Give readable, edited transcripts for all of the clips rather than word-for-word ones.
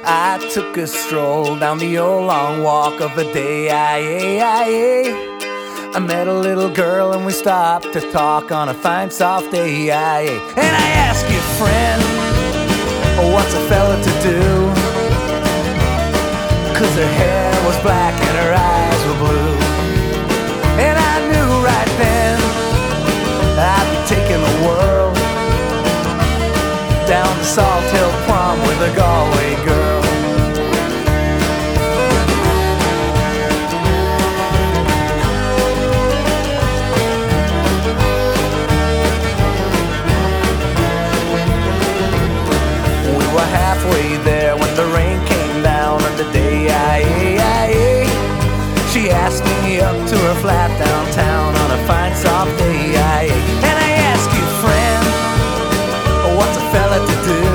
I took a stroll down the old long walk of the day. I met a little girl and we stopped to talk on a fine soft day. And I asked you, friend, what's a fella to do? 'Cause her hair was black and her eyes were blue. And I knew right then I'd be taking the world down to Salt Hill Prom with a Galway girl. We were halfway there when the rain came down on the day. She asked me up to her flat downtown on a fine soft day. And I asked you, friend, what's a fella to do?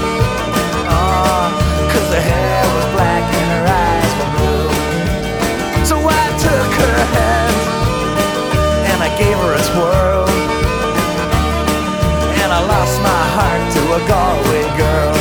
'Cause her hair was black and her eyes were blue. So I took her hand and I gave her a twirl, and I lost my heart to a Galway girl.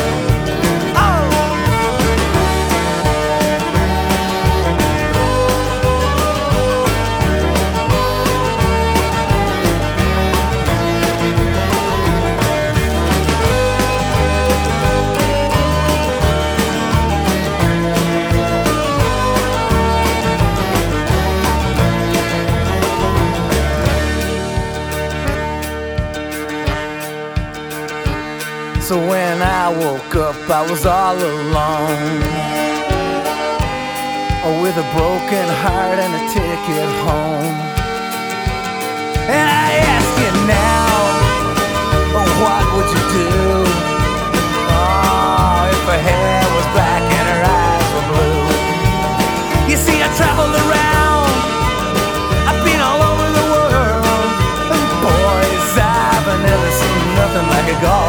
So when I woke up, I was all alone, with a broken heart and a ticket home. And I ask you now, what would you do? If her hair was black and her eyes were blue. You see, I traveled around, I've been all over the world, and boys, I've never seen nothing like a Galway